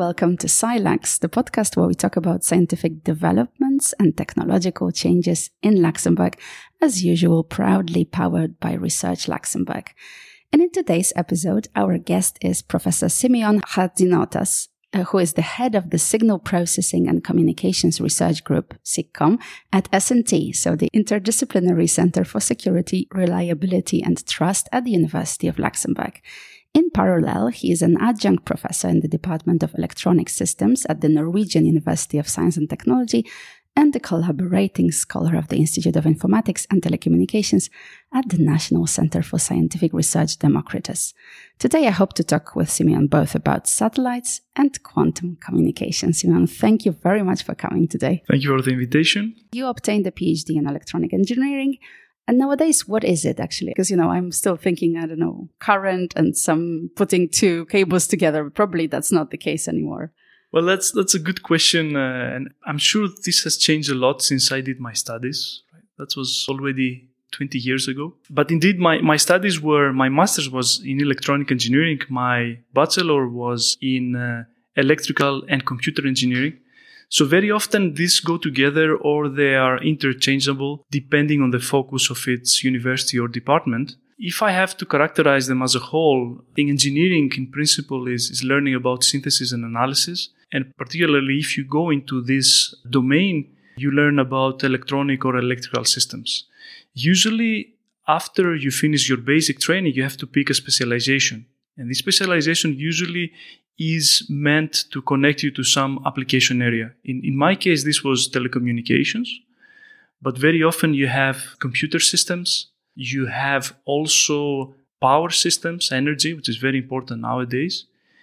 welcome to SciLax, the podcast where we talk about scientific developments and technological changes in Luxembourg, as usual, proudly powered by Research Luxembourg. And in today's episode, our guest is Professor Simeon Chatzinotas, who is the head of the Signal Processing and Communications Research Group, SIGCOM, at S&T, so the Interdisciplinary Center for Security, Reliability and Trust at the University of Luxembourg. In parallel, he is an adjunct professor in the Department of Electronic Systems at the Norwegian University of Science and Technology and a collaborating scholar of the Institute of Informatics and Telecommunications at the National Center for Scientific Research, Democritus. Today, I hope to talk with Simeon both about satellites and quantum communication. Simeon, thank you very much for coming today. Thank you for the invitation. You obtained a PhD in electronic engineering. And nowadays, what is it actually? Because, I'm still thinking, current and some putting two cables together. Probably that's not the case anymore. Well, that's a good question. And I'm sure this has changed a lot since I did my studies. That was already 20 years ago. But indeed, my master's was in electronic engineering. My bachelor was in electrical and computer engineering. So very often these go together or they are interchangeable depending on the focus of its university or department. If I have to characterize them as a whole, I think engineering in principle is learning about synthesis and analysis. And particularly if you go into this domain, you learn about electronic or electrical systems. Usually after you finish your basic training, you have to pick a specialization. And this specialization usually is meant to connect you to some application area. In my case, this was telecommunications, but very often you have computer systems. You have also power systems, energy, which is very important nowadays,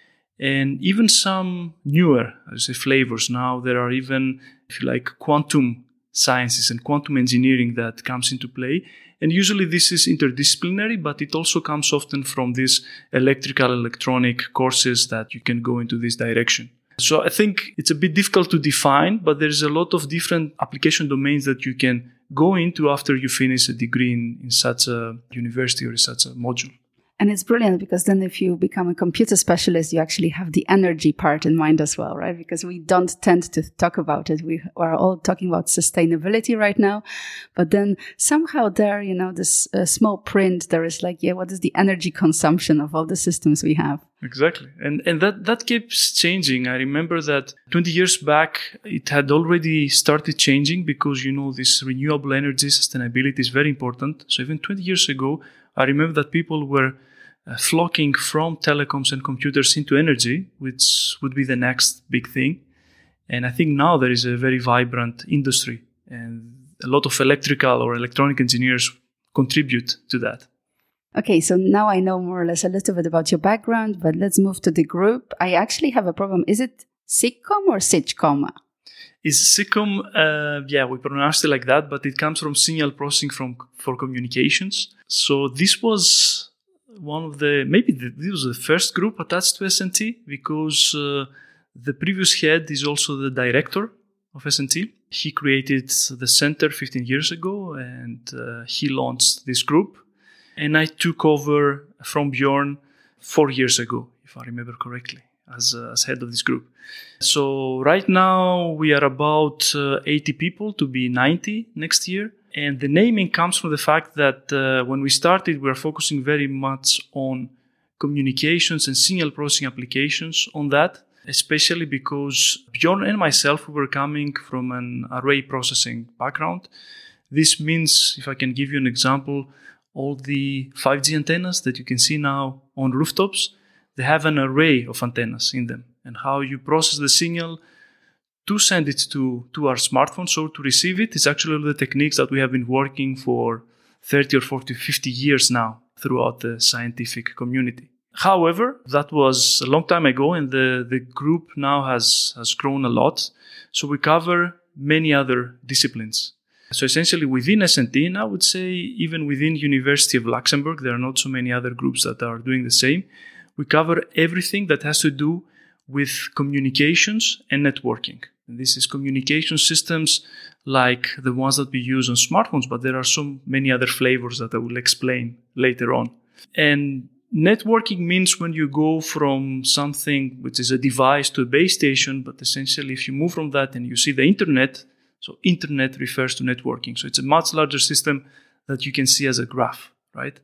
and even some newer, flavors. Now there are even, if you like, quantum sciences and quantum engineering that comes into play. And usually this is interdisciplinary, but it also comes often from these electrical, electronic courses that you can go into this direction. So I think it's a bit difficult to define, but there's a lot of different application domains that you can go into after you finish a degree in such a university or in such a module. And it's brilliant because then if you become a computer specialist, you actually have the energy part in mind as well, right? Because we don't tend to talk about it. We are all talking about sustainability right now. But then somehow there, this small print, there is what is the energy consumption of all the systems we have? Exactly. And that keeps changing. I remember that 20 years back, it had already started changing because, this renewable energy sustainability is very important. So even 20 years ago, I remember that people were flocking from telecoms and computers into energy, which would be the next big thing. And I think now there is a very vibrant industry and a lot of electrical or electronic engineers contribute to that. Okay, so now I know more or less a little bit about your background, but let's move to the group. I actually have a problem. Is it SIGCOM or SIGCOM? Is SIGCOM, we pronounce it like that, but it comes from Signal Processing for Communications. So this was this was the first group attached to S&T because the previous head is also the director of S&T. He created the center 15 years ago and he launched this group. And I took over from Bjorn 4 years ago, if I remember correctly, as head of this group. So right now we are about 80 people to be 90 next year. And the naming comes from the fact that when we started, we were focusing very much on communications and signal processing applications on that, especially because Bjorn and myself were coming from an array processing background. This means, if I can give you an example, all the 5G antennas that you can see now on rooftops, they have an array of antennas in them. And how you process the signal to send it to our smartphones or to receive it is actually the techniques that we have been working for 30 or 40, 50 years now throughout the scientific community. However, that was a long time ago and the group now has grown a lot. So we cover many other disciplines. So essentially within S&T, and I would say even within University of Luxembourg, there are not so many other groups that are doing the same. We cover everything that has to do with communications and networking. And this is communication systems like the ones that we use on smartphones, but there are so many other flavors that I will explain later on. And Networking means when you go from something which is a device to a base station, but essentially if you move from that and you see the internet, so internet refers to networking. So it's a much larger system that you can see as a graph, right?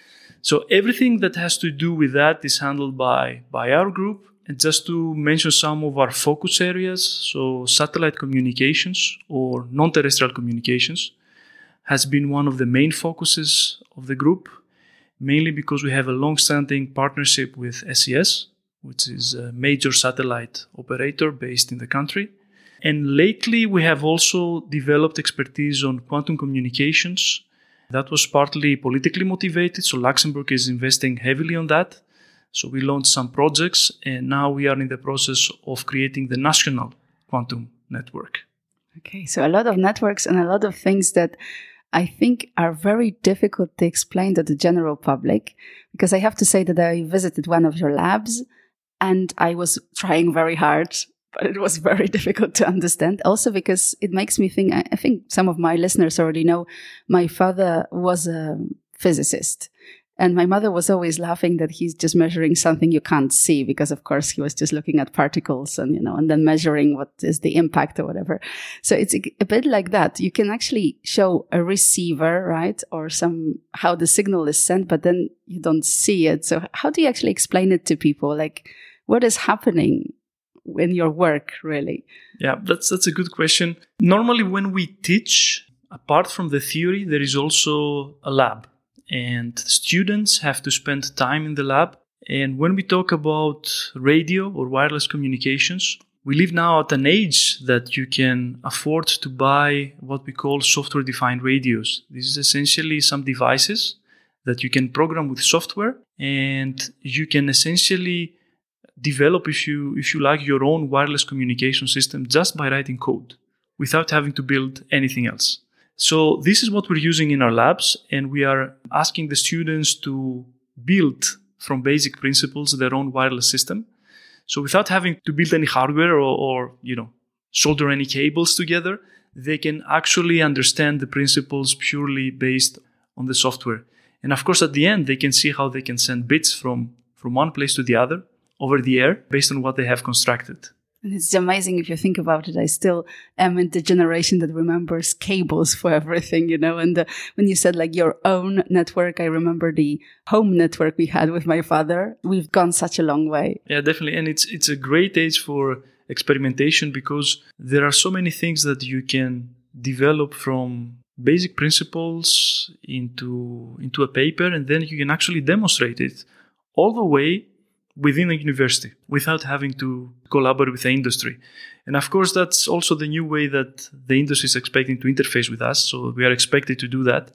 So everything that has to do with that is handled by our group. And just to mention some of our focus areas, so satellite communications or non-terrestrial communications has been one of the main focuses of the group, mainly because we have a long-standing partnership with SES, which is a major satellite operator based in the country. And lately, we have also developed expertise on quantum communications. That was partly politically motivated, so Luxembourg is investing heavily on that. So we launched some projects, and now we are in the process of creating the national quantum network. Okay, so a lot of networks and a lot of things that I think are very difficult to explain to the general public, because I have to say that I visited one of your labs and I was trying very hard, but it was very difficult to understand. Also because it makes me think, I think some of my listeners already know, my father was a physicist. And my mother was always laughing that he's just measuring something you can't see, because of course he was just looking at particles and, and then measuring what is the impact or whatever. So it's a bit like that. You can actually show a receiver, right? Or how the signal is sent, but then you don't see it. So how do you actually explain it to people? Like, what is happening in your work, really? Yeah, that's a good question. Normally when we teach, apart from the theory, there is also a lab. And students have to spend time in the lab. And when we talk about radio or wireless communications, we live now at an age that you can afford to buy what we call software-defined radios. This is essentially some devices that you can program with software, and you can essentially develop, if you like, your own wireless communication system just by writing code without having to build anything else. So this is what we're using in our labs, and we are asking the students to build from basic principles their own wireless system. So without having to build any hardware or solder any cables together, they can actually understand the principles purely based on the software. And of course, at the end, they can see how they can send bits from one place to the other over the air based on what they have constructed. And it's amazing if you think about it. I still am in the generation that remembers cables for everything, and when you said like your own network, I remember the home network we had with my father. We've gone such a long way. Yeah, definitely. And it's a great age for experimentation, because there are so many things that you can develop from basic principles into a paper, and then you can actually demonstrate it all the way within a university without having to collaborate with the industry. And of course, that's also the new way that the industry is expecting to interface with us. So we are expected to do that.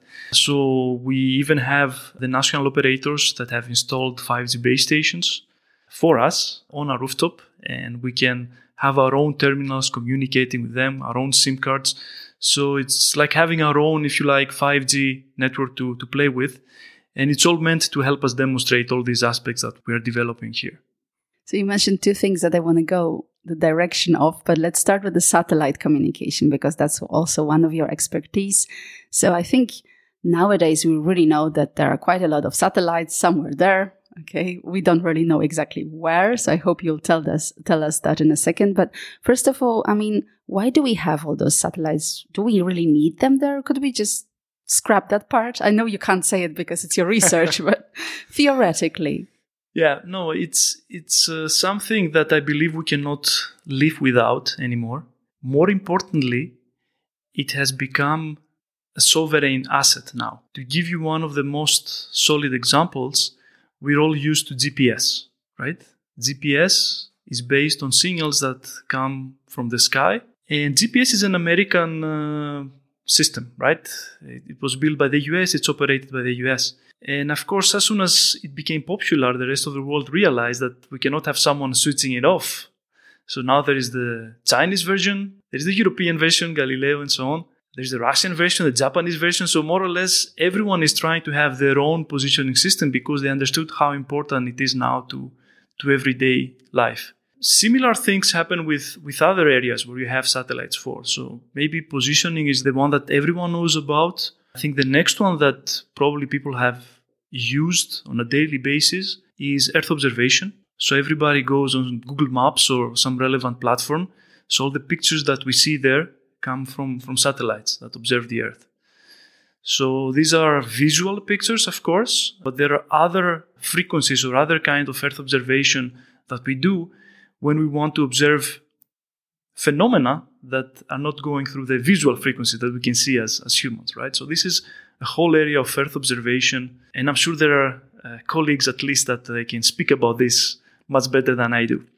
So we even have the national operators that have installed 5G base stations for us on our rooftop, and we can have our own terminals communicating with them, our own SIM cards. So it's like having our own, if you like, 5G network to play with. And it's all meant to help us demonstrate all these aspects that we are developing here. So you mentioned two things that I want to go the direction of, but let's start with the satellite communication, because that's also one of your expertise. So I think nowadays we really know that there are quite a lot of satellites somewhere there. Okay, we don't really know exactly where, so I hope you'll tell us that in a second. But first of all, I mean, why do we have all those satellites? Do we really need them there? Could we just scrap that part? I know you can't say it because it's your research, but theoretically. Yeah, no, it's something that I believe we cannot live without anymore. More importantly, it has become a sovereign asset now. To give you one of the most solid examples, we're all used to GPS, right? GPS is based on signals that come from the sky, and GPS is an American system, right? It was built by the US, it's operated by the US. And of course, as soon as it became popular, the rest of the world realized that we cannot have someone switching it off. So now there is the Chinese version, there is the European version, Galileo and so on. There's the Russian version, the Japanese version. So more or less, everyone is trying to have their own positioning system because they understood how important it is now to everyday life. Similar things happen with other areas where you have satellites for. So maybe positioning is the one that everyone knows about. I think the next one that probably people have used on a daily basis is Earth observation. So everybody goes on Google Maps or some relevant platform. So all the pictures that we see there come from satellites that observe the Earth. So these are visual pictures, of course, but there are other frequencies or other kind of Earth observation that we do when we want to observe phenomena that are not going through the visual frequency that we can see as humans, right? So this is a whole area of Earth observation, and I'm sure there are colleagues at least that they can speak about this much better than I do.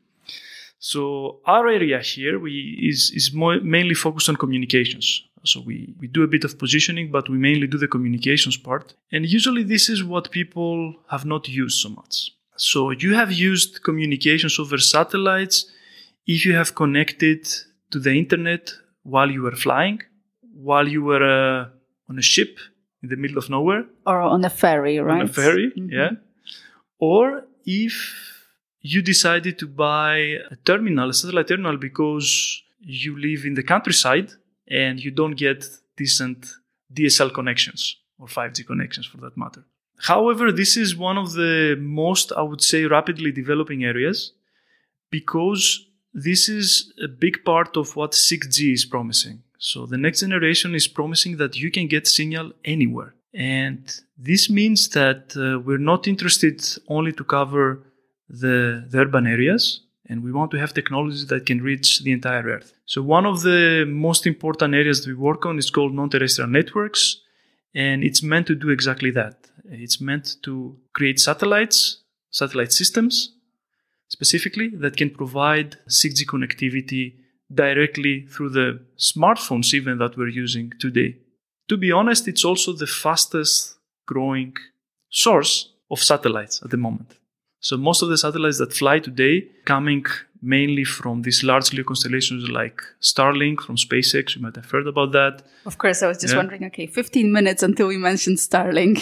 So our area here is mainly focused on communications. So we do a bit of positioning, but we mainly do the communications part. And usually this is what people have not used so much. So you have used communications over satellites if you have connected to the internet while you were flying, while you were on a ship in the middle of nowhere. Or on a ferry, right? On a ferry, yeah. Or if you decided to buy a satellite terminal because you live in the countryside and you don't get decent DSL connections or 5G connections for that matter. However, this is one of the most, I would say, rapidly developing areas because this is a big part of what 6G is promising. So the next generation is promising that you can get signal anywhere. And this means that we're not interested only to cover the urban areas, and we want to have technologies that can reach the entire Earth. So one of the most important areas that we work on is called non-terrestrial networks, and it's meant to do exactly that. It's meant to create satellite systems, specifically, that can provide 6G connectivity directly through the smartphones even that we're using today. To be honest, it's also the fastest growing source of satellites at the moment. So most of the satellites that fly today coming mainly from these large LEO constellations like Starlink from SpaceX. You might have heard about that. Of course, I was just wondering, 15 minutes until we mentioned Starlink.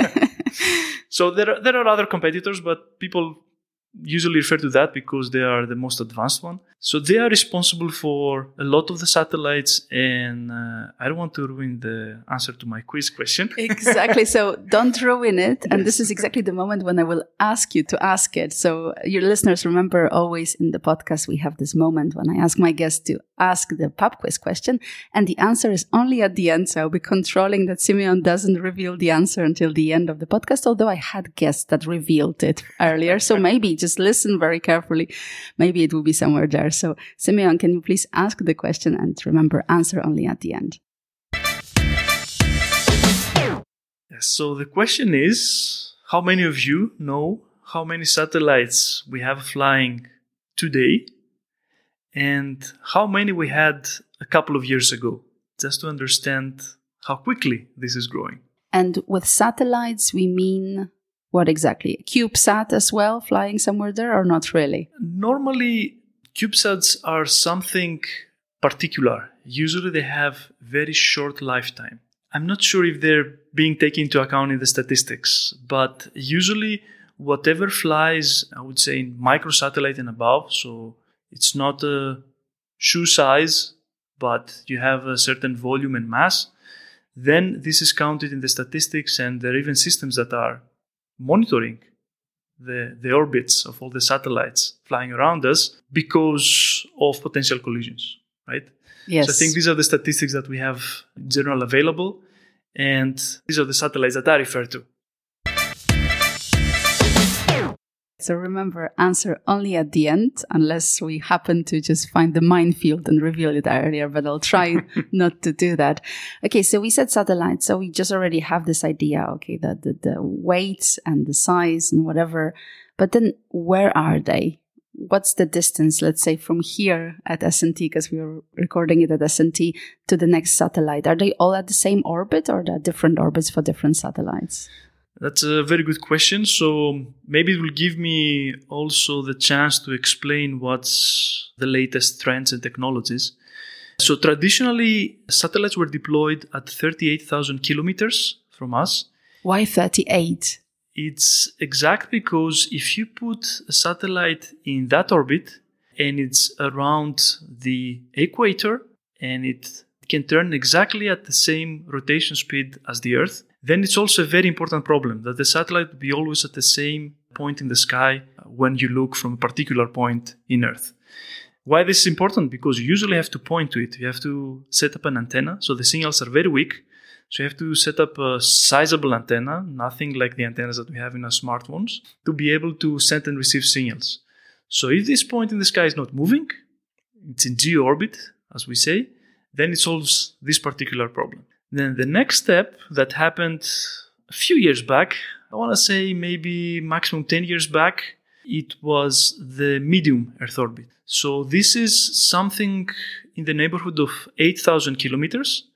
So there are other competitors, but people usually refer to that because they are the most advanced one. So they are responsible for a lot of the satellites, and I don't want to ruin the answer to my quiz question. Exactly. So don't ruin it. And this is exactly the moment when I will ask you to ask it. So your listeners, remember, always in the podcast, we have this moment when I ask my guests to ask the pub quiz question, and the answer is only at the end. So I'll be controlling that Simeon doesn't reveal the answer until the end of the podcast, although I had guests that revealed it earlier. So maybe just listen very carefully. Maybe it will be somewhere there. So Simeon, can you please ask the question and remember, answer only at the end? Yes, so the question is, how many of you know how many satellites we have flying today and how many we had a couple of years ago, just to understand how quickly this is growing? And with satellites, we mean what exactly? CubeSat as well, flying somewhere there, or not really? Normally, CubeSats are something particular. Usually they have very short lifetime. I'm not sure if they're being taken into account in the statistics, but usually whatever flies, I would say in microsatellite and above, so it's not a shoe size, but you have a certain volume and mass, then this is counted in the statistics, and there are even systems that are monitoring the orbits of all the satellites flying around us because of potential collisions, right? Yes. So I think these are the statistics that we have in general available, and these are the satellites that I refer to. So remember, answer only at the end, unless we happen to just find the minefield and reveal it earlier, but I'll try not to do that. Okay, so we said satellites, so we just already have this idea, okay, the weight and the size and whatever, but then where are they? What's the distance, let's say, from here at SNT, because we were recording it at SNT, to the next satellite? Are they all at the same orbit, or are there different orbits for different satellites? That's a very good question. So maybe it will give me also the chance to explain what's the latest trends and technologies. So traditionally, satellites were deployed at 38,000 kilometers from us. Why 38? It's exact because if you put a satellite in that orbit and it's around the equator and it can turn exactly at the same rotation speed as the Earth, then it's also a very important problem that the satellite will be always at the same point in the sky when you look from a particular point in Earth. Why this is important? Because you usually have to point to it. You have to set up an antenna. So the signals are very weak. So you have to set up a sizable antenna, nothing like the antennas that we have in our smartphones, to be able to send and receive signals. So if this point in the sky is not moving, it's in geo orbit, as we say, then it solves this particular problem. Then the next step that happened a few years back, I want to say maybe maximum 10 years back, it was the medium Earth orbit. So this is something in the neighborhood of 8,000 kilometers.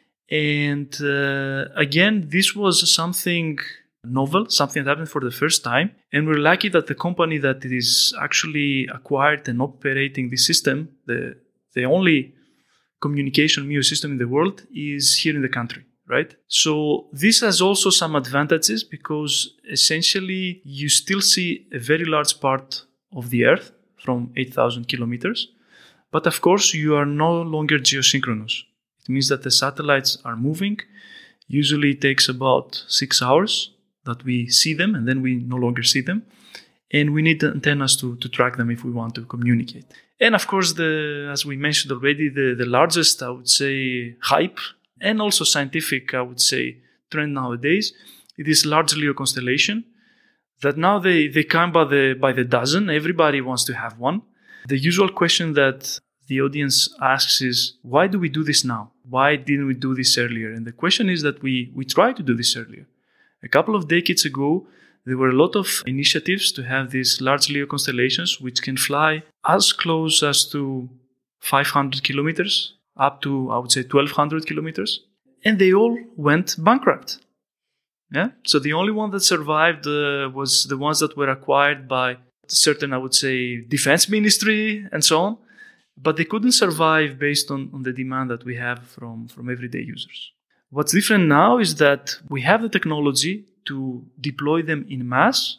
And again, this was something novel, something that happened for the first time. And we're lucky that the company that is actually acquired and operating this system, the only communication MEO system in the world, is here in the country, right? So this has also some advantages because essentially you still see a very large part of the Earth from 8,000 kilometers. But of course, you are no longer geosynchronous. It means that the satellites are moving. Usually it takes about 6 hours that we see them, and then we no longer see them. And we need antennas to track them if we want to communicate. And of course, as we mentioned already, the largest, I would say, hype and also scientific, I would say, trend nowadays, it is large LEO constellation that now they come by the dozen. Everybody wants to have one. The usual question that the audience asks is, why do we do this now? Why didn't we do this earlier? And the question is that we tried to do this earlier. A couple of decades ago, there were a lot of initiatives to have these large LEO constellations which can fly as close as to 500 kilometers up to, I would say, 1,200 kilometers. And they all went bankrupt. Yeah. So the only one that survived was the ones that were acquired by certain, I would say, defense ministry and so on. But they couldn't survive based on the demand that we have from everyday users. What's different now is that we have the technology to deploy them in mass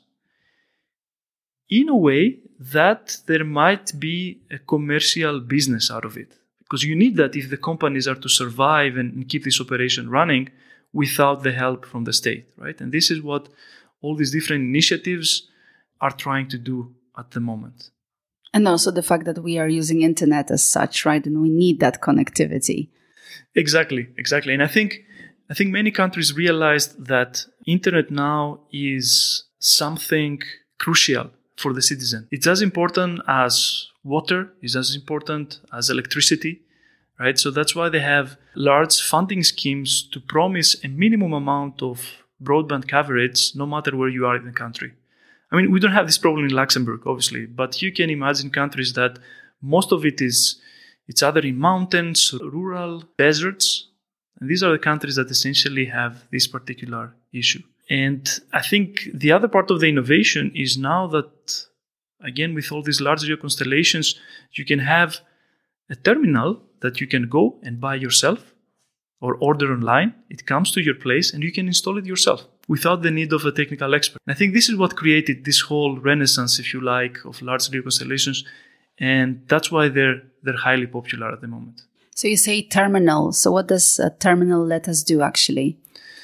in a way that there might be a commercial business out of it. Because you need that if the companies are to survive and keep this operation running without the help from the state, right? And this is what all these different initiatives are trying to do at the moment. And also the fact that we are using internet as such, right? And we need that connectivity. Exactly. And I think many countries realized that internet now is something crucial for the citizen. It's as important as water, is as important as electricity, right? So that's why they have large funding schemes to promise a minimum amount of broadband coverage no matter where you are in the country. I mean, we don't have this problem in Luxembourg, obviously, but you can imagine countries that most of it's either in mountains, rural, deserts. And these are the countries that essentially have this particular issue. And I think the other part of the innovation is now that, again, with all these large LEO constellations, you can have a terminal that you can go and buy yourself or order online. It comes to your place and you can install it yourself without the need of a technical expert. And I think this is what created this whole renaissance, if you like, of large LEO constellations. And that's why they're highly popular at the moment. So you say terminal. So what does a terminal let us do actually?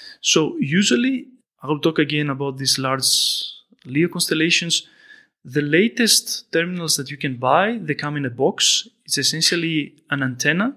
So usually, I'll talk again about these large LEO constellations. The latest terminals that you can buy, they come in a box. It's essentially an antenna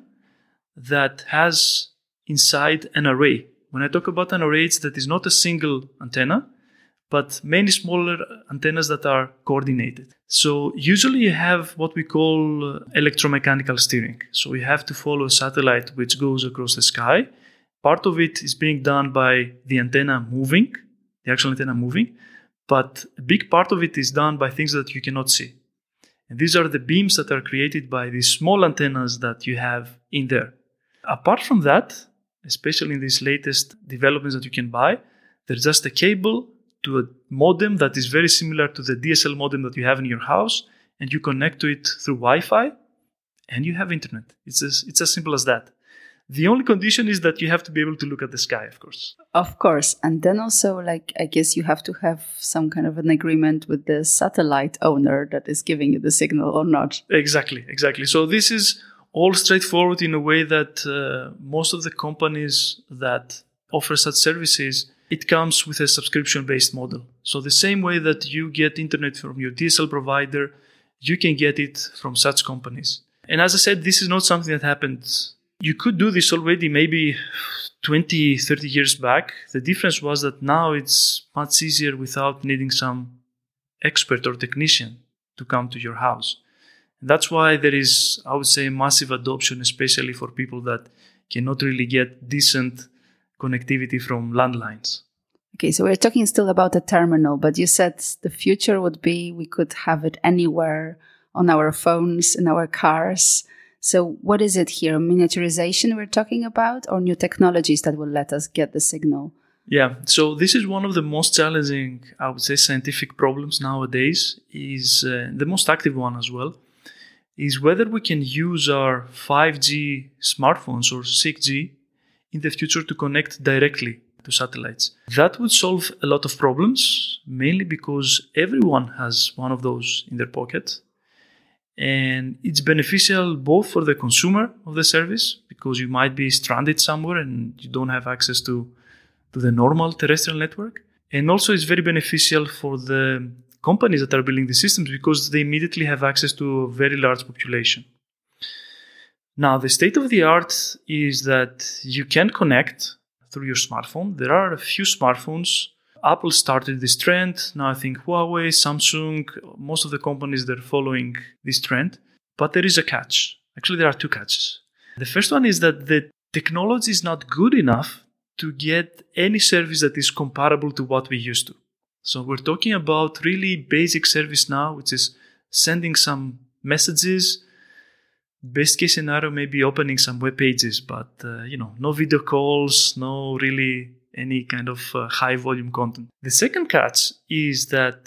that has inside an array. When I talk about an array, it's that is not a single antenna, but many smaller antennas that are coordinated. So usually you have what we call electromechanical steering. So you have to follow a satellite which goes across the sky. Part of it is being done by the antenna moving, the actual antenna moving, but a big part of it is done by things that you cannot see. And these are the beams that are created by these small antennas that you have in there. Apart from that, especially in these latest developments that you can buy, there's just a cable to a modem that is very similar to the DSL modem that you have in your house, and you connect to it through Wi-Fi, and you have internet. It's as simple as that. The only condition is that you have to be able to look at the sky, of course. Of course. And then also, I guess you have to have some kind of an agreement with the satellite owner that is giving you the signal or not. Exactly. So this is all straightforward in a way that most of the companies that offer such services, it comes with a subscription-based model. So the same way that you get internet from your DSL provider, you can get it from such companies. And as I said, this is not something that happened. You could do this already maybe 20, 30 years back. The difference was that now it's much easier without needing some expert or technician to come to your house. And that's why there is, I would say, massive adoption, especially for people that cannot really get decent connectivity from landlines. Okay, so we're talking still about a terminal, but you said the future would be we could have it anywhere on our phones, in our cars. So what is it here? Miniaturization we're talking about, or new technologies that will let us get the signal? Yeah, so this is one of the most challenging, I would say, scientific problems nowadays, is the most active one as well, is whether we can use our 5G smartphones or 6G in the future to connect directly to satellites. That would solve a lot of problems, mainly because everyone has one of those in their pocket. And it's beneficial both for the consumer of the service, because you might be stranded somewhere and you don't have access to the normal terrestrial network. And also it's very beneficial for the companies that are building the systems, because they immediately have access to a very large population. Now, the state of the art is that you can connect through your smartphone. There are a few smartphones. Apple started this trend. Now I think Huawei, Samsung, most of the companies, they're following this trend. But there is a catch. Actually, there are two catches. The first one is that the technology is not good enough to get any service that is comparable to what we used to. So we're talking about really basic service now, which is sending some messages. Best case scenario, maybe opening some web pages, but no video calls, no really any kind of high volume content. The second catch is that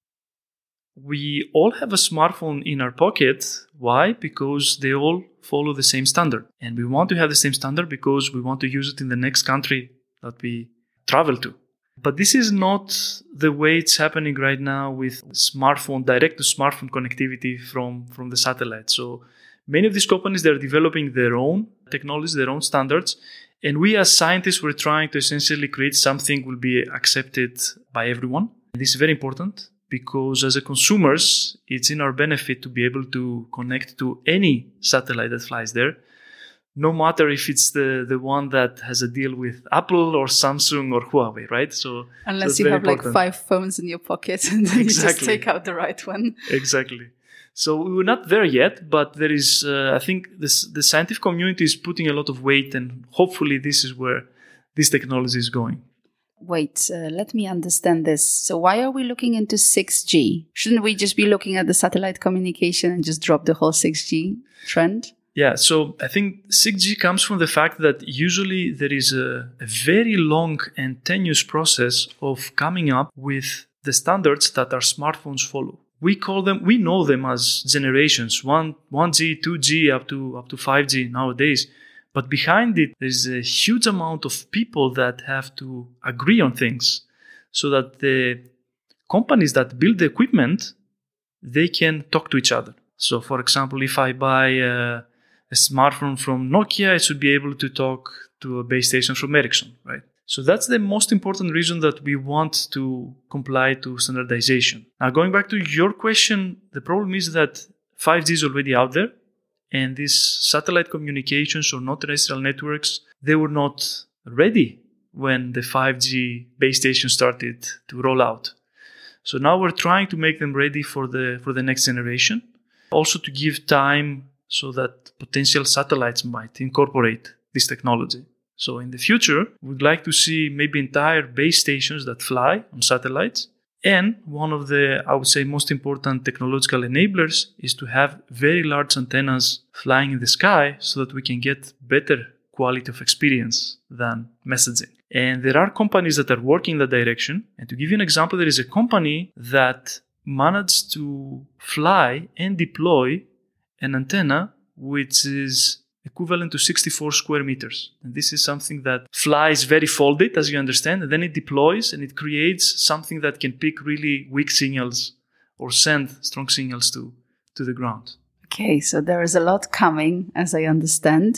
we all have a smartphone in our pocket. Why? Because they all follow the same standard. And we want to have the same standard because we want to use it in the next country that we travel to. But this is not the way it's happening right now with smartphone, direct to smartphone connectivity from the satellite. So many of these companies, they're developing their own technologies, their own standards. And we as scientists, we're trying to essentially create something will be accepted by everyone. And this is very important because as a consumers, it's in our benefit to be able to connect to any satellite that flies there, no matter if it's the one that has a deal with Apple or Samsung or Huawei, right? So unless you have important. Like 5 phones in your pocket and then you just take out the right one. Exactly. So we're not there yet, but there is, I think the scientific community is putting a lot of weight, and hopefully this is where this technology is going. Wait, let me understand this. So why are we looking into 6G? Shouldn't we just be looking at the satellite communication and just drop the whole 6G trend? Yeah, so I think 6G comes from the fact that usually there is a very long and tenuous process of coming up with the standards that our smartphones follow. We know them as generations, 1G, 2G, up to 5G nowadays. But behind it, there's a huge amount of people that have to agree on things so that the companies that build the equipment, they can talk to each other. So, for example, if I buy a smartphone from Nokia, it should be able to talk to a base station from Ericsson, right? So that's the most important reason that we want to comply to standardization. Now, going back to your question, the problem is that 5G is already out there, and these satellite communications or non-terrestrial networks, they were not ready when the 5G base station started to roll out. So now we're trying to make them ready for the next generation, also to give time so that potential satellites might incorporate this technology. So in the future, we'd like to see maybe entire base stations that fly on satellites. And one of the, I would say, most important technological enablers is to have very large antennas flying in the sky so that we can get better quality of experience than messaging. And there are companies that are working in that direction. And to give you an example, there is a company that managed to fly and deploy an antenna which is equivalent to 64 square meters. And this is something that flies very folded, as you understand, and then it deploys and it creates something that can pick really weak signals or send strong signals to the ground. Okay, so there is a lot coming, as I understand.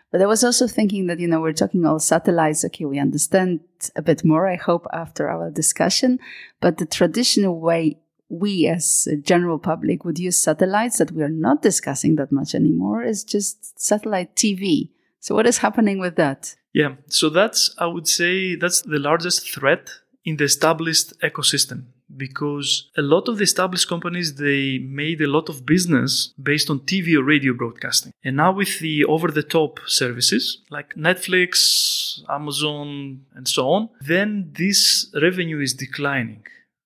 But I was also thinking that, we're talking all satellites. Okay, we understand a bit more, I hope, after our discussion. But the traditional way we as a general public would use satellites that we are not discussing that much anymore is just satellite TV. So what is happening with that? Yeah, so I would say that's the largest threat in the established ecosystem, because a lot of the established companies, they made a lot of business based on TV or radio broadcasting. And now with the over-the-top services like Netflix, Amazon, and so on, then this revenue is declining.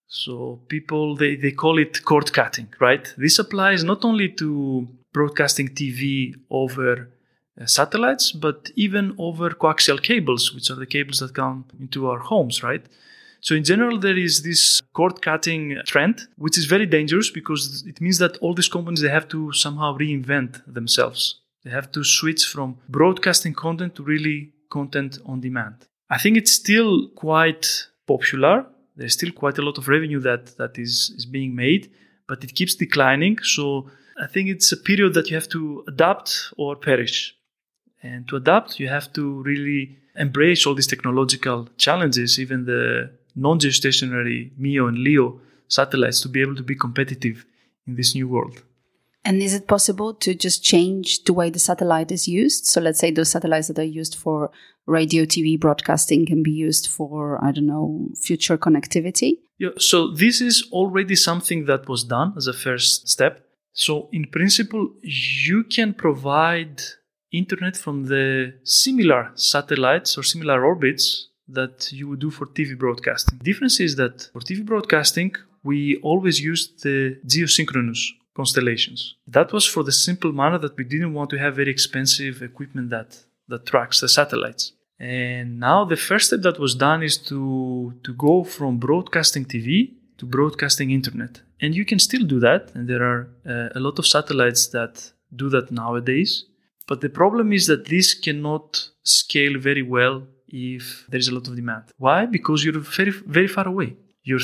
So people, they call it cord cutting, right? This applies not only to broadcasting TV over satellites, but even over coaxial cables, which are the cables that come into our homes, right? So in general, there is this cord cutting trend, which is very dangerous because it means that all these companies, they have to somehow reinvent themselves. They have to switch from broadcasting content to really content on demand. I think it's still quite popular. There's still quite a lot of revenue that is being made, but it keeps declining. So I think it's a period that you have to adapt or perish. And to adapt, you have to really embrace all these technological challenges, even the non-geostationary MEO and LEO satellites, to be able to be competitive in this new world. And is it possible to just change the way the satellite is used? So let's say those satellites that are used for radio, TV broadcasting can be used for, future connectivity? Yeah, so this is already something that was done as a first step. So in principle, you can provide internet from the similar satellites or similar orbits that you would do for TV broadcasting. The difference is that for TV broadcasting, we always used the geosynchronous constellations. That was for the simple manner that we didn't want to have very expensive equipment that tracks the satellites. And now the first step that was done is to go from broadcasting TV to broadcasting internet. And you can still do that. And there are a lot of satellites that do that nowadays. But the problem is that this cannot scale very well if there is a lot of demand. Why? Because you're very, very far away. You're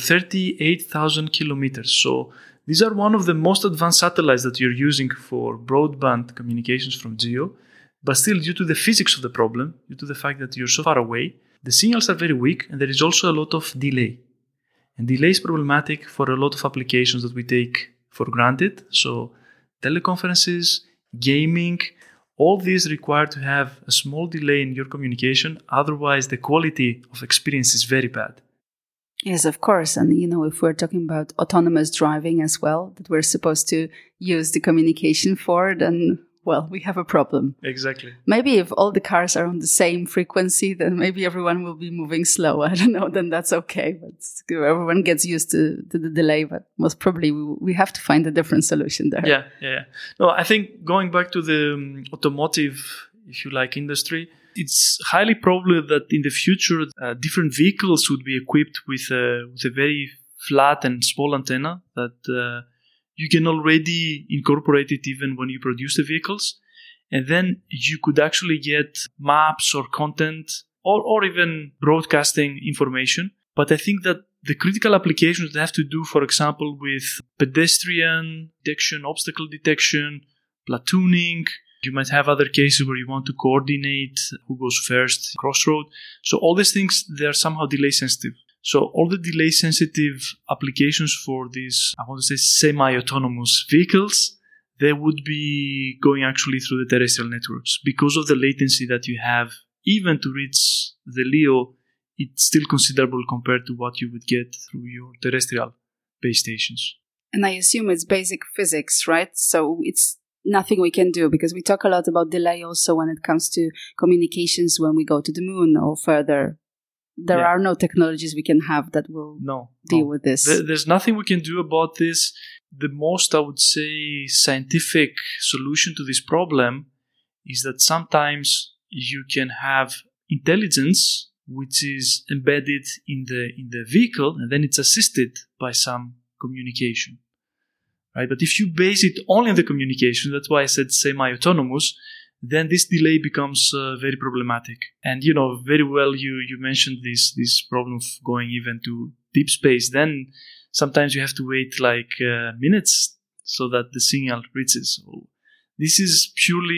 38,000 kilometers. So these are one of the most advanced satellites that you're using for broadband communications from GEO. But still, due to the physics of the problem, due to the fact that you're so far away, the signals are very weak and there is also a lot of delay. And delay is problematic for a lot of applications that we take for granted. So teleconferences, gaming, all these require to have a small delay in your communication. Otherwise, the quality of experience is very bad. Yes, of course. And, if we're talking about autonomous driving as well, that we're supposed to use the communication for, then, we have a problem. Exactly. Maybe if all the cars are on the same frequency, then maybe everyone will be moving slow. I don't know, then that's okay. But everyone gets used to the delay, but most probably we have to find a different solution there. Yeah. No, I think going back to the automotive, if you like, industry, it's highly probable that in the future, different vehicles would be equipped with a very flat and small antenna that you can already incorporate it even when you produce the vehicles. And then you could actually get maps or content or even broadcasting information. But I think that the critical applications that have to do, for example, with pedestrian detection, obstacle detection, platooning. You might have other cases where you want to coordinate who goes first, crossroad. So all these things, they are somehow delay sensitive. So all the delay sensitive applications for these, I want to say semi-autonomous vehicles, they would be going actually through the terrestrial networks. Because of the latency that you have, even to reach the LEO, it's still considerable compared to what you would get through your terrestrial base stations. And I assume it's basic physics, right? So it's nothing we can do, because we talk a lot about delay also when it comes to communications when we go to the moon or further. There are no technologies we can have that will deal with this. There's nothing we can do about this. The most, I would say, scientific solution to this problem is that sometimes you can have intelligence which is embedded in the vehicle, and then it's assisted by some communication. Right? But if you base it only on the communication, that's why I said semi-autonomous, then this delay becomes very problematic. And, very well you mentioned this problem of going even to deep space. Then sometimes you have to wait like minutes so that the signal reaches. So this is purely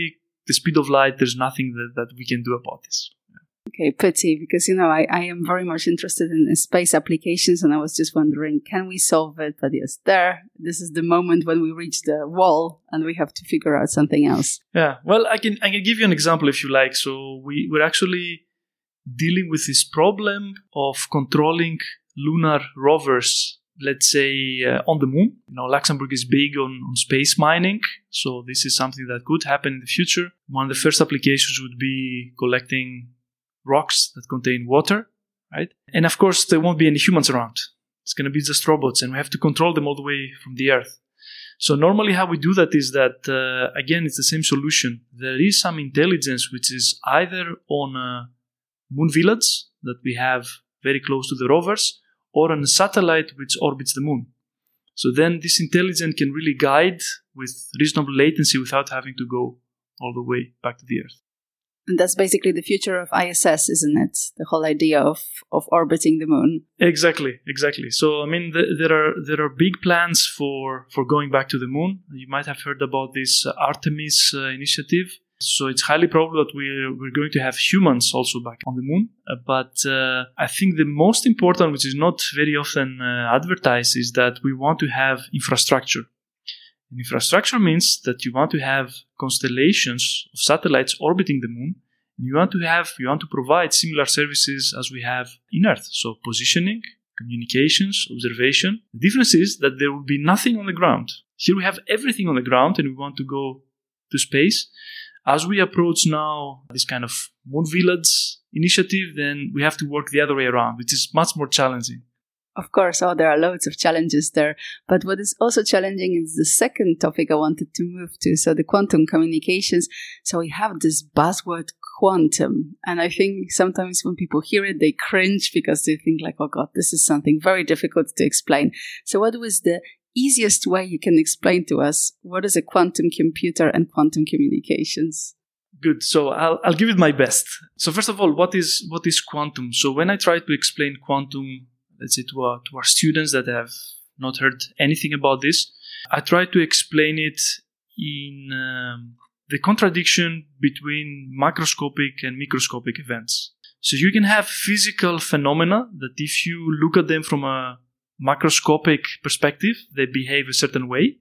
the speed of light, there's nothing that we can do about this. Okay, pity, because, I am very much interested in space applications, and I was just wondering, can we solve it? But yes, this is the moment when we reach the wall and we have to figure out something else. Yeah, well, I can give you an example if you like. So we're actually dealing with this problem of controlling lunar rovers, let's say, on the moon. Luxembourg is big on space mining, so this is something that could happen in the future. One of the first applications would be collecting rocks that contain water, right? And of course, there won't be any humans around. It's going to be just robots, and we have to control them all the way from the Earth. So normally how we do that is that, again, it's the same solution. There is some intelligence which is either on a moon village that we have very close to the rovers, or on a satellite which orbits the moon. So then this intelligence can really guide with reasonable latency without having to go all the way back to the Earth. And that's basically the future of ISS, isn't it? The whole idea of orbiting the moon. Exactly. So, I mean, there are big plans for going back to the moon. You might have heard about this Artemis initiative. So it's highly probable that we're going to have humans also back on the moon. But I think the most important, which is not very often advertised, is that we want to have infrastructure. And infrastructure means that you want to have constellations of satellites orbiting the moon. And you want to provide similar services as we have in Earth. So positioning, communications, observation. The difference is that there will be nothing on the ground. Here we have everything on the ground, and we want to go to space. As we approach now this kind of moon village initiative, then we have to work the other way around, which is much more challenging. Of course, there are loads of challenges there. But what is also challenging is the second topic I wanted to move to, so the quantum communications. So we have this buzzword quantum. And I think sometimes when people hear it, they cringe because they think like, oh God, this is something very difficult to explain. So what was the easiest way you can explain to us what is a quantum computer and quantum communications? Good. So I'll give it my best. So first of all, what is quantum? So when I try to explain quantum, let's say to our students that have not heard anything about this, I try to explain it in the contradiction between macroscopic and microscopic events. So you can have physical phenomena that if you look at them from a macroscopic perspective, they behave a certain way.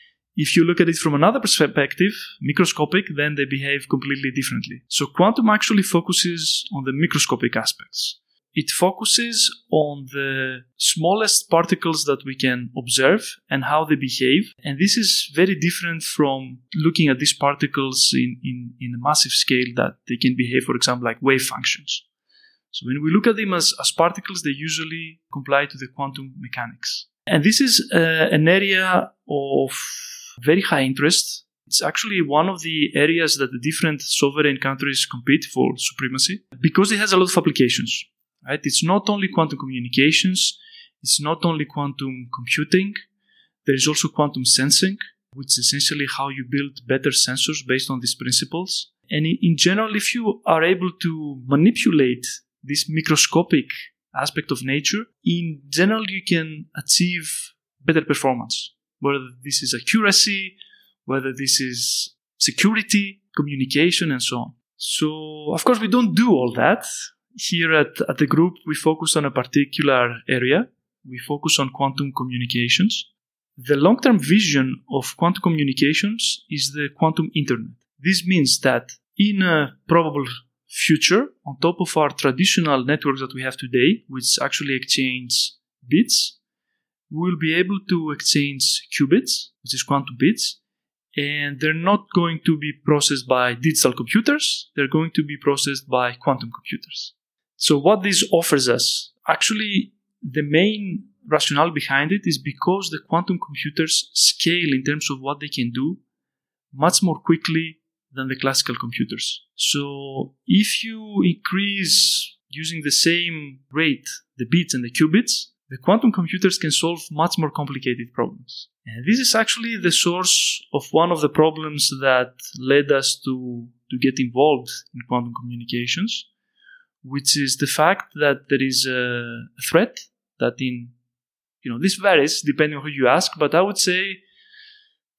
If you look at it from another perspective, microscopic, then they behave completely differently. So quantum actually focuses on the microscopic aspects. It focuses on the smallest particles that we can observe and how they behave. And this is very different from looking at these particles in a massive scale that they can behave, for example, like wave functions. So when we look at them as particles, they usually comply to the quantum mechanics. And this is an area of very high interest. It's actually one of the areas that the different sovereign countries compete for supremacy because it has a lot of applications. Right? It's not only quantum communications, it's not only quantum computing, there is also quantum sensing, which is essentially how you build better sensors based on these principles. And in general, if you are able to manipulate this microscopic aspect of nature, in general, you can achieve better performance, whether this is accuracy, whether this is security, communication, and so on. So, of course, we don't do all that. Here at the group, we focus on a particular area. We focus on quantum communications. The long-term vision of quantum communications is the quantum internet. This means that in a probable future, on top of our traditional networks that we have today, which actually exchange bits, we'll be able to exchange qubits, which is quantum bits, and they're not going to be processed by digital computers. They're going to be processed by quantum computers. So what this offers us, actually the main rationale behind it is because the quantum computers scale in terms of what they can do much more quickly than the classical computers. So if you increase using the same rate the bits and the qubits, the quantum computers can solve much more complicated problems. And this is actually the source of one of the problems that led us to get involved in quantum communications, which is the fact that there is a threat that this varies depending on who you ask, but I would say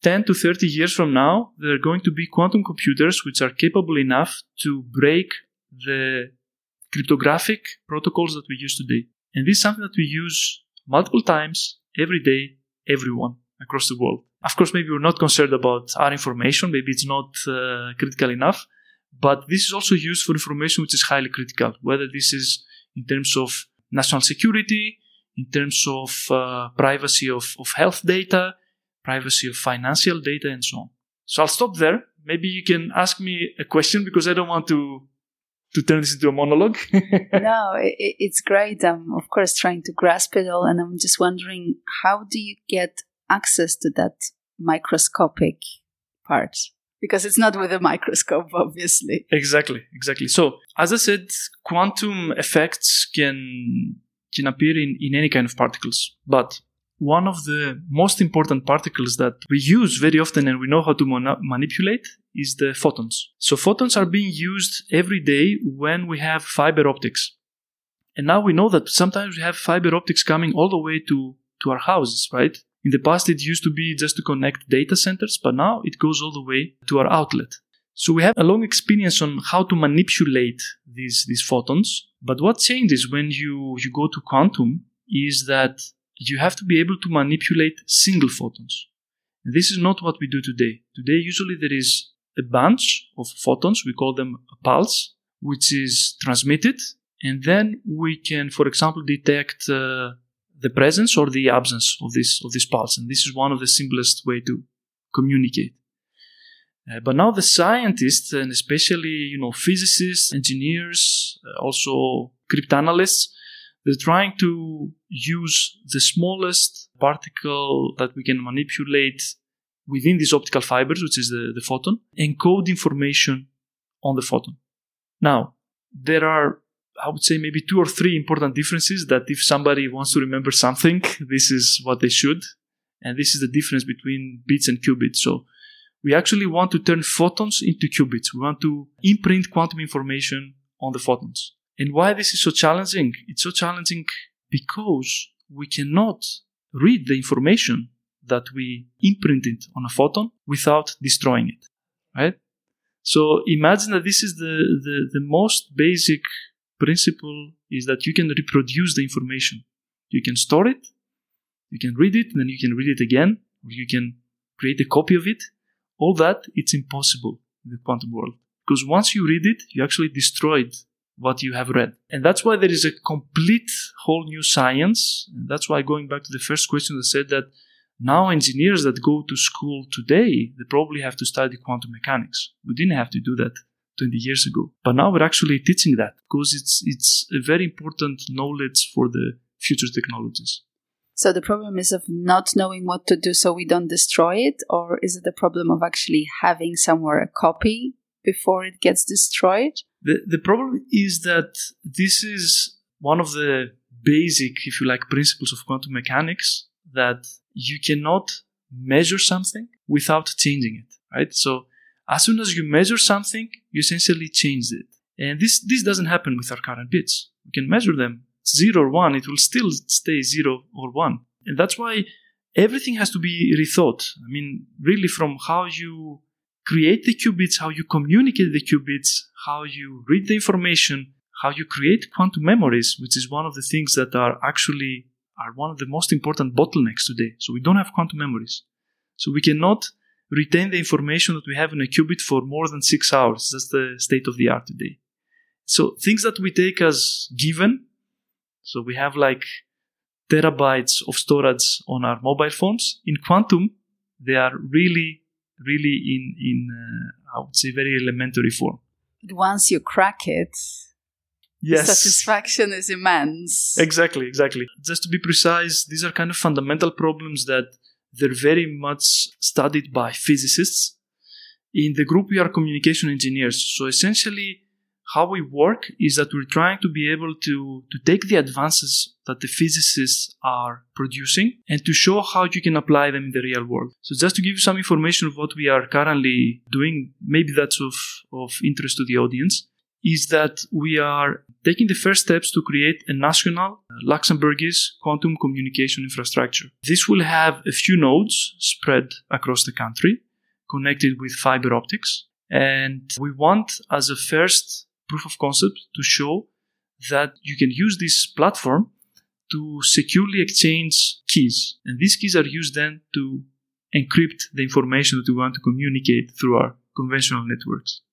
10 to 30 years from now, there are going to be quantum computers which are capable enough to break the cryptographic protocols that we use today. And this is something that we use multiple times, every day, everyone across the world. Of course, maybe we're not concerned about our information. Maybe it's not critical enough. But this is also used for information which is highly critical, whether this is in terms of national security, in terms of privacy of health data, privacy of financial data, and so on. So I'll stop there. Maybe you can ask me a question because I don't want to turn this into a monologue. No, it's great. I'm, of course, trying to grasp it all. And I'm just wondering, how do you get access to that microscopic part? Because it's not with a microscope, obviously. Exactly. So, as I said, quantum effects can appear in any kind of particles. But one of the most important particles that we use very often and we know how to manipulate is the photons. So photons are being used every day when we have fiber optics. And now we know that sometimes we have fiber optics coming all the way to our houses, right? In the past, it used to be just to connect data centers, but now it goes all the way to our outlet. So we have a long experience on how to manipulate these photons. But what changes when you go to quantum is that you have to be able to manipulate single photons. And this is not what we do today. Today, usually there is a bunch of photons, we call them a pulse, which is transmitted. And then we can, for example, detect the presence or the absence of this pulse. And this is one of the simplest way to communicate. But now the scientists, and especially physicists, engineers, also cryptanalysts, they're trying to use the smallest particle that we can manipulate within these optical fibers, which is the photon, encode information on the photon. Now, there are, I would say, maybe 2 or 3 important differences that if somebody wants to remember something, this is what they should. And this is the difference between bits and qubits. So we actually want to turn photons into qubits. We want to imprint quantum information on the photons. And why this is so challenging? It's so challenging because we cannot read the information that we imprinted on a photon without destroying it, right? So imagine that this is the most basic principle is that you can reproduce the information. You can store it, you can read it, and then you can read it again, or you can create a copy of it. All that, it's impossible in the quantum world. Because once you read it, you actually destroyed what you have read. And that's why there is a complete whole new science. And that's why, going back to the first question, I said that now engineers that go to school today, they probably have to study quantum mechanics. We didn't have to do that 20 years ago. But now we're actually teaching that because it's a very important knowledge for the future technologies. So the problem is of not knowing what to do so we don't destroy it? Or is it the problem of actually having somewhere a copy before it gets destroyed? The problem is that this is one of the basic, if you like, principles of quantum mechanics, that you cannot measure something without changing it, right? So as soon as you measure something, you essentially change it. And this doesn't happen with our current bits. We can measure them 0 or 1, it will still stay 0 or 1. And that's why everything has to be rethought. I mean, really from how you create the qubits, how you communicate the qubits, how you read the information, how you create quantum memories, which is one of the things that are one of the most important bottlenecks today. So we don't have quantum memories. So we cannot retain the information that we have in a qubit for more than 6 hours. That's the state of the art today. So things that we take as given, so we have like terabytes of storage on our mobile phones. In quantum, they are really in I would say, very elementary form. But once you crack it, yes, the satisfaction is immense. Exactly. Just to be precise, these are kind of fundamental problems that they're very much studied by physicists. In the group, we are communication engineers. So essentially, how we work is that we're trying to be able to take the advances that the physicists are producing and to show how you can apply them in the real world. So just to give you some information of what we are currently doing, maybe that's of interest to the audience. is that we are taking the first steps to create a national Luxembourgese quantum communication infrastructure. This will have a few nodes spread across the country, connected with fiber optics. And we want, as a first proof of concept, to show that you can use this platform to securely exchange keys. And these keys are used then to encrypt the information that we want to communicate through our conventional networks.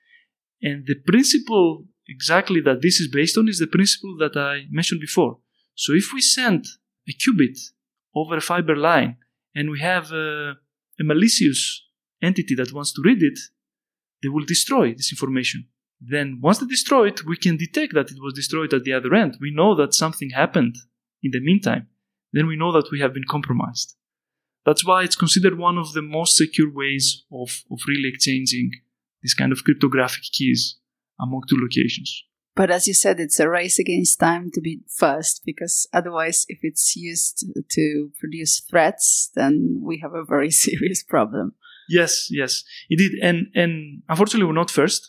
And the principle exactly that this is based on is the principle that I mentioned before. So if we send a qubit over a fiber line and we have a malicious entity that wants to read it, they will destroy this information. Then once they destroy it, we can detect that it was destroyed at the other end. We know that something happened in the meantime. Then we know that we have been compromised. That's why it's considered one of the most secure ways of really exchanging this kind of cryptographic keys among two locations. But as you said, it's a race against time to be first, because otherwise, if it's used to produce threats, then we have a very serious problem. Yes, indeed. And unfortunately, we're not first.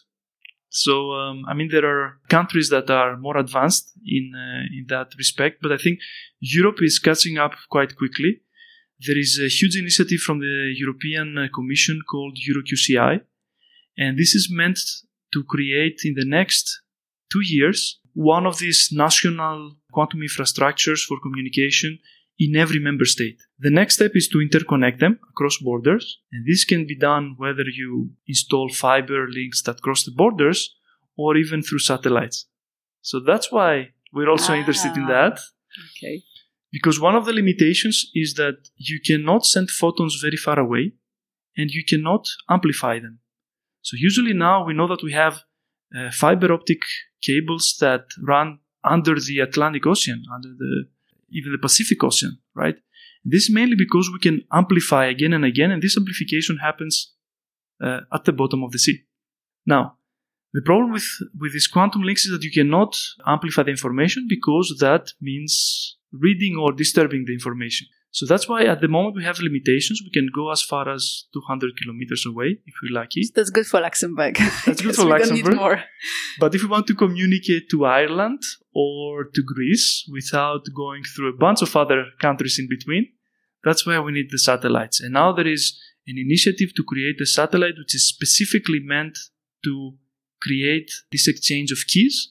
So, there are countries that are more advanced in that respect, but I think Europe is catching up quite quickly. There is a huge initiative from the European Commission called EuroQCI, and this is meant to create in the next 2 years one of these national quantum infrastructures for communication in every member state. The next step is to interconnect them across borders, and this can be done whether you install fiber links that cross the borders or even through satellites. So that's why we're also interested in that. Okay. Because one of the limitations is that you cannot send photons very far away and you cannot amplify them. So usually now we know that we have fiber optic cables that run under the Atlantic Ocean, under even the Pacific Ocean, right? This is mainly because we can amplify again and again, and this amplification happens at the bottom of the sea. Now, the problem with these quantum links is that you cannot amplify the information because that means reading or disturbing the information. So that's why at the moment we have limitations. We can go as far as 200 kilometers away if we're lucky. That's good for Luxembourg. That's good for Luxembourg. Don't need more. But if we want to communicate to Ireland or to Greece without going through a bunch of other countries in between, that's why we need the satellites. And now there is an initiative to create a satellite which is specifically meant to create this exchange of keys.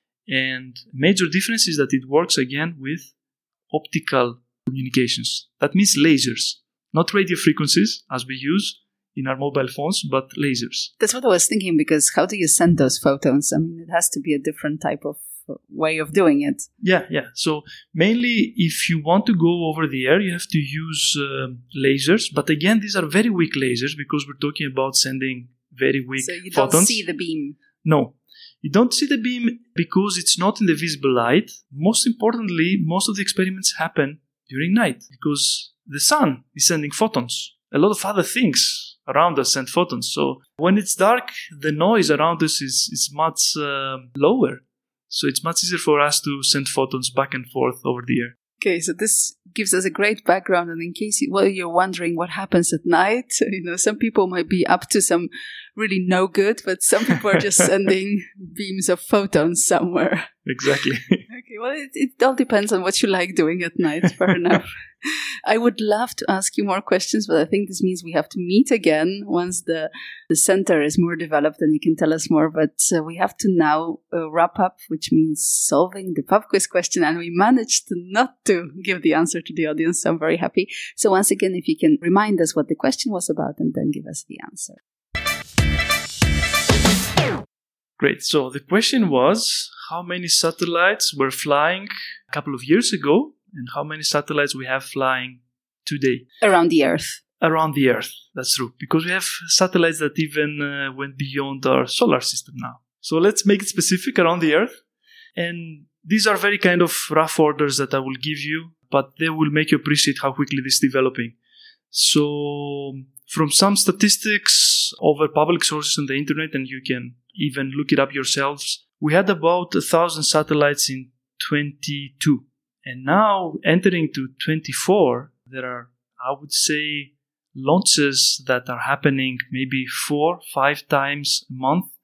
And major difference is that it works again with optical communications. That means lasers, not radio frequencies as we use in our mobile phones, but lasers. That's what I was thinking, because how do you send those photons? I mean, it has to be a different type of way of doing it. Yeah. So mainly if you want to go over the air, you have to use lasers. But again, these are very weak lasers because we're talking about sending very weak photons. So you don't see the beam? No. You don't see the beam because it's not in the visible light. Most importantly, most of the experiments happen during night because the sun is sending photons. A lot of other things around us send photons. So when it's dark, the noise around us is much lower. So it's much easier for us to send photons back and forth over the air. Okay, so this gives us a great background. And in case you're wondering what happens at night, some people might be up to some really no good, but some people are just sending beams of photons somewhere. Exactly. Okay, well, it all depends on what you like doing at night. Fair enough. I would love to ask you more questions, but I think this means we have to meet again once the center is more developed and you can tell us more. But we have to now wrap up, which means solving the pub quiz question. And we managed not to give the answer to the audience, so I'm very happy. So once again, if you can remind us what the question was about and then give us the answer. Great. So the question was, how many satellites were flying a couple of years ago and how many satellites we have flying today? Around the Earth. Around the Earth. That's true. Because we have satellites that even went beyond our solar system now. So let's make it specific, around the Earth. And these are very kind of rough orders that I will give you, but they will make you appreciate how quickly this is developing. So from some statistics over public sources on the internet, and you can even look it up yourselves, we had about 1,000 satellites in 22. And now entering to 24, there are, I would say, launches that are happening maybe 4-5 times a month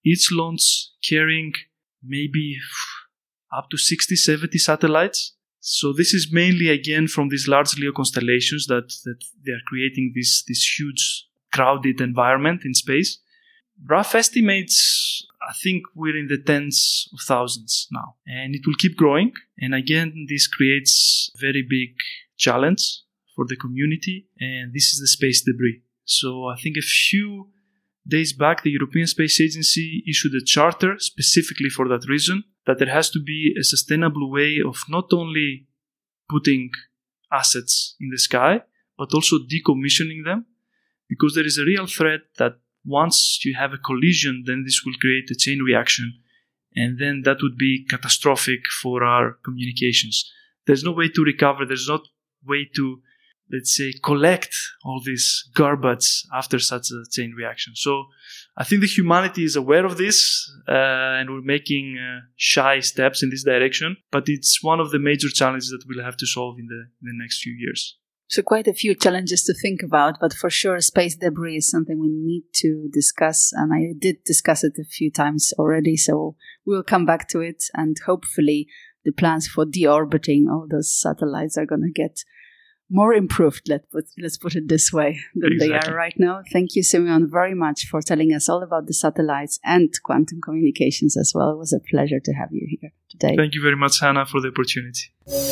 each launch carrying maybe up to 60, 70 satellites. So this is mainly, again, from these large LEO constellations that they are creating this huge crowded environment in space. Rough estimates, I think we're in the tens of thousands now. And it will keep growing. And again, this creates a very big challenge for the community. And this is the space debris. So I think a few days back, the European Space Agency issued a charter specifically for that reason, that there has to be a sustainable way of not only putting assets in the sky, but also decommissioning them, because there is a real threat that once you have a collision, then this will create a chain reaction, and then that would be catastrophic for our communications. There's no way to recover. There's no way to, let's say, collect all this garbage after such a chain reaction. So I think the humanity is aware of this, and we're making shy steps in this direction. But it's one of the major challenges that we'll have to solve in the next few years. So quite a few challenges to think about, but for sure space debris is something we need to discuss. And I did discuss it a few times already, so we'll come back to it. And hopefully the plans for deorbiting all those satellites are going to get more improved, let's put it this way, than They are right now. Thank you, Simeon, very much for telling us all about the satellites and quantum communications as well. It was a pleasure to have you here today. Thank you very much, Hannah, for the opportunity.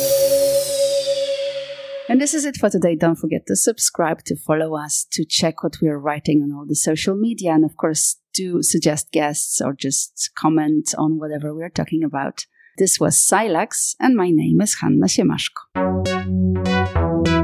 And this is it for today. Don't forget to subscribe, to follow us, to check what we are writing on all the social media, and of course, to suggest guests or just comment on whatever we are talking about. This was Scilax, and my name is Hanna Siemaszko.